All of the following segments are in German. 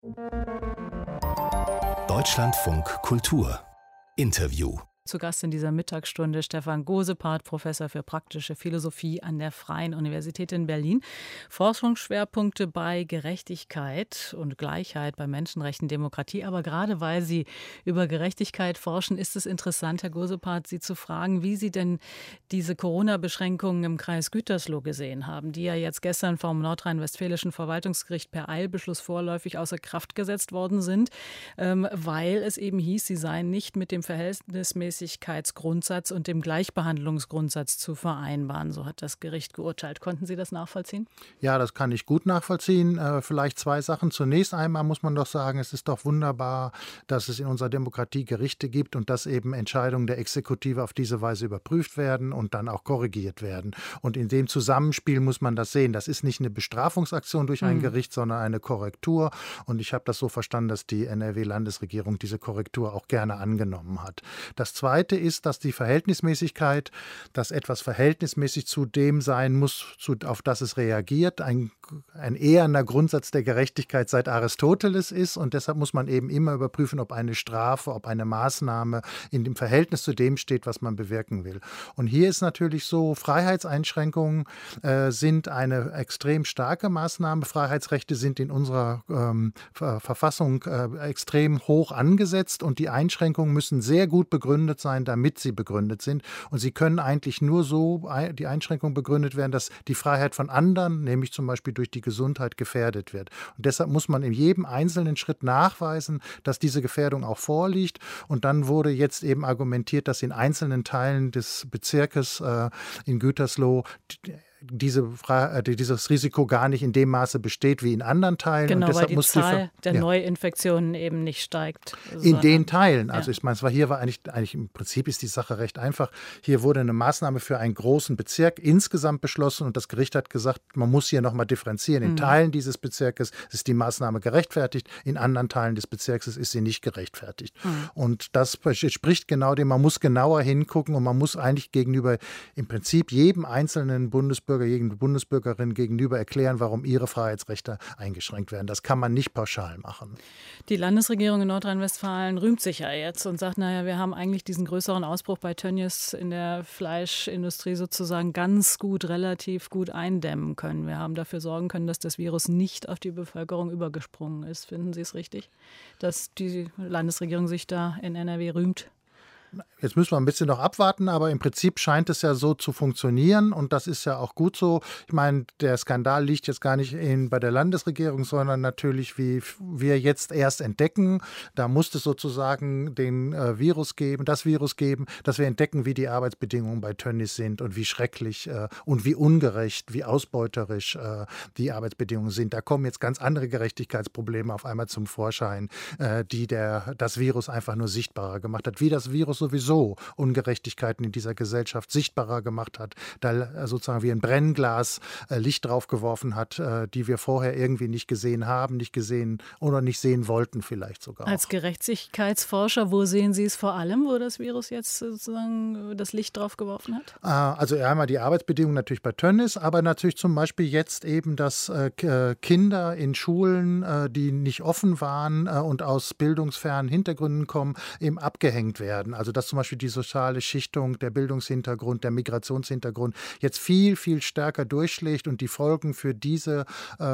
Deutschlandfunk Kultur Interview. Zu Gast in dieser Mittagsstunde Stefan Gosepart, Professor für praktische Philosophie an der Freien Universität in Berlin. Forschungsschwerpunkte bei Gerechtigkeit und Gleichheit, bei Menschenrechten, Demokratie. Aber gerade weil Sie über Gerechtigkeit forschen, ist es interessant, Herr Gosepart, Sie zu fragen, wie Sie denn diese Corona-Beschränkungen im Kreis Gütersloh gesehen haben, die ja jetzt gestern vom nordrhein-westfälischen Verwaltungsgericht per Eilbeschluss vorläufig außer Kraft gesetzt worden sind, weil es eben hieß, sie seien nicht mit dem Verhältnismäßigkeitsgrundsatz und dem Gleichbehandlungsgrundsatz zu vereinbaren. So hat das Gericht geurteilt. Konnten Sie das nachvollziehen? Ja, das kann ich gut nachvollziehen. Vielleicht zwei Sachen. Zunächst einmal muss man doch sagen, es ist doch wunderbar, dass es in unserer Demokratie Gerichte gibt und dass eben Entscheidungen der Exekutive auf diese Weise überprüft werden und dann auch korrigiert werden. Und in dem Zusammenspiel muss man das sehen. Das ist nicht eine Bestrafungsaktion durch ein Gericht, sondern eine Korrektur. Und ich habe das so verstanden, dass die NRW-Landesregierung diese Korrektur auch gerne angenommen hat. Das Zweite ist, dass die Verhältnismäßigkeit, dass etwas verhältnismäßig zu dem sein muss, auf das es reagiert, ein eherner Grundsatz der Gerechtigkeit seit Aristoteles ist. Und deshalb muss man eben immer überprüfen, ob eine Strafe, ob eine Maßnahme in dem Verhältnis zu dem steht, was man bewirken will. Und hier ist natürlich so, Freiheitseinschränkungen sind eine extrem starke Maßnahme. Freiheitsrechte sind in unserer Verfassung extrem hoch angesetzt und die Einschränkungen müssen sehr gut begründet sein, damit sie begründet sind. Und sie können eigentlich nur so, die Einschränkungen begründet werden, dass die Freiheit von anderen, nämlich zum Beispiel durch die Gesundheit, gefährdet wird. Und deshalb muss man in jedem einzelnen Schritt nachweisen, dass diese Gefährdung auch vorliegt. Und dann wurde jetzt eben argumentiert, dass in einzelnen Teilen des Bezirkes in Gütersloh dieses Risiko gar nicht in dem Maße besteht wie in anderen Teilen. Genau, und deshalb weil die Zahl der Neuinfektionen eben nicht steigt. In den Teilen. Also ich meine, hier war eigentlich im Prinzip ist die Sache recht einfach. Hier wurde eine Maßnahme für einen großen Bezirk insgesamt beschlossen und das Gericht hat gesagt, man muss hier nochmal differenzieren. In Teilen dieses Bezirkes ist die Maßnahme gerechtfertigt, in anderen Teilen des Bezirkes ist sie nicht gerechtfertigt. Und das spricht genau dem, man muss genauer hingucken und man muss eigentlich gegenüber im Prinzip jedem einzelnen Bundesbürger, jede Bundesbürgerin gegenüber erklären, warum ihre Freiheitsrechte eingeschränkt werden. Das kann man nicht pauschal machen. Die Landesregierung in Nordrhein-Westfalen rühmt sich ja jetzt und sagt, naja, wir haben eigentlich diesen größeren Ausbruch bei Tönnies in der Fleischindustrie sozusagen ganz gut, relativ gut eindämmen können. Wir haben dafür sorgen können, dass das Virus nicht auf die Bevölkerung übergesprungen ist. Finden Sie es richtig, dass die Landesregierung sich da in NRW rühmt? Jetzt müssen wir ein bisschen noch abwarten, aber im Prinzip scheint es ja so zu funktionieren und das ist ja auch gut so. Ich meine, der Skandal liegt jetzt gar nicht bei der Landesregierung, sondern natürlich, wie wir jetzt erst entdecken. Da muss es sozusagen das Virus geben, dass wir entdecken, wie die Arbeitsbedingungen bei Tönnies sind und wie schrecklich und wie ungerecht, wie ausbeuterisch die Arbeitsbedingungen sind. Da kommen jetzt ganz andere Gerechtigkeitsprobleme auf einmal zum Vorschein, die das Virus einfach nur sichtbarer gemacht hat, wie das Virus sowieso Ungerechtigkeiten in dieser Gesellschaft sichtbarer gemacht hat, da sozusagen wie ein Brennglas Licht drauf geworfen hat, die wir vorher irgendwie nicht gesehen haben, nicht gesehen oder nicht sehen wollten vielleicht sogar. Als Gerechtigkeitsforscher, wo sehen Sie es vor allem, wo das Virus jetzt sozusagen das Licht drauf geworfen hat? Also einmal die Arbeitsbedingungen natürlich bei Tönnies, aber natürlich zum Beispiel jetzt eben, dass Kinder in Schulen, die nicht offen waren und aus bildungsfernen Hintergründen kommen, eben abgehängt werden. Also dass zum Beispiel die soziale Schichtung, der Bildungshintergrund, der Migrationshintergrund jetzt viel, viel stärker durchschlägt und die Folgen für diese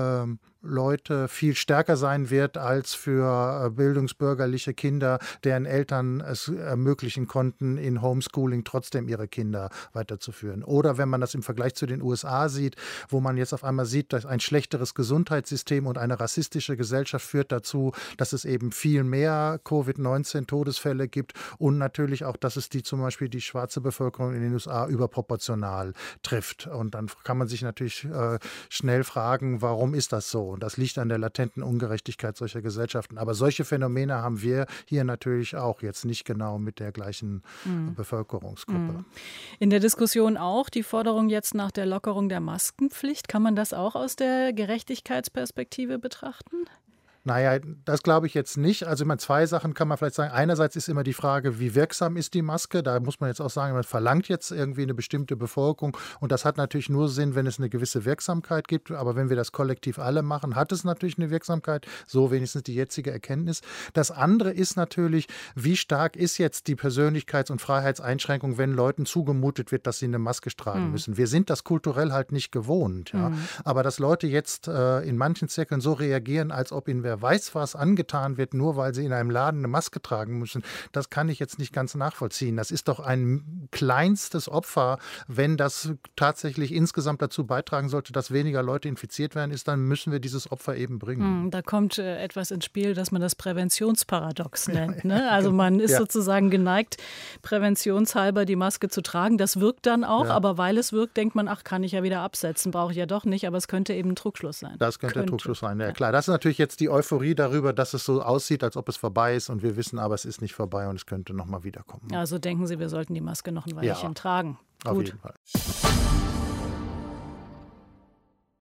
Leute viel stärker sein wird als für bildungsbürgerliche Kinder, deren Eltern es ermöglichen konnten, in Homeschooling trotzdem ihre Kinder weiterzuführen. Oder wenn man das im Vergleich zu den USA sieht, wo man jetzt auf einmal sieht, dass ein schlechteres Gesundheitssystem und eine rassistische Gesellschaft führt dazu, dass es eben viel mehr Covid-19-Todesfälle gibt und natürlich auch, dass es zum Beispiel die schwarze Bevölkerung in den USA überproportional trifft. Und dann kann man sich natürlich schnell fragen, warum ist das so? Und das liegt an der latenten Ungerechtigkeit solcher Gesellschaften. Aber solche Phänomene haben wir hier natürlich auch, jetzt nicht genau mit der gleichen Bevölkerungsgruppe. In der Diskussion auch die Forderung jetzt nach der Lockerung der Maskenpflicht. Kann man das auch aus der Gerechtigkeitsperspektive betrachten? Naja, das glaube ich jetzt nicht. Also ich meine, zwei Sachen kann man vielleicht sagen. Einerseits ist immer die Frage, wie wirksam ist die Maske? Da muss man jetzt auch sagen, man verlangt jetzt irgendwie eine bestimmte Bevölkerung und das hat natürlich nur Sinn, wenn es eine gewisse Wirksamkeit gibt. Aber wenn wir das kollektiv alle machen, hat es natürlich eine Wirksamkeit. So wenigstens die jetzige Erkenntnis. Das andere ist natürlich, wie stark ist jetzt die Persönlichkeits- und Freiheitseinschränkung, wenn Leuten zugemutet wird, dass sie eine Maske tragen müssen. Wir sind das kulturell halt nicht gewohnt. Ja? Aber dass Leute jetzt in manchen Zirkeln so reagieren, als ob ihnen wer weiß was angetan wird, nur weil sie in einem Laden eine Maske tragen müssen, das kann ich jetzt nicht ganz nachvollziehen. Das ist doch ein kleinstes Opfer. Wenn das tatsächlich insgesamt dazu beitragen sollte, dass weniger Leute infiziert werden, dann müssen wir dieses Opfer eben bringen. Da kommt etwas ins Spiel, das man das Präventionsparadox nennt. Ne? Also man ist sozusagen geneigt, präventionshalber die Maske zu tragen. Das wirkt dann auch, aber weil es wirkt, denkt man, ach, kann ich ja wieder absetzen, brauche ich ja doch nicht. Aber es könnte eben ein Trugschluss sein. Das könnte der Trugschluss sein, ja klar. Das ist natürlich jetzt die Euphorie darüber, dass es so aussieht, als ob es vorbei ist und wir wissen aber, es ist nicht vorbei und es könnte nochmal wiederkommen. Also denken Sie, wir sollten die Maske noch ein Weilchen tragen. Auf jeden Fall.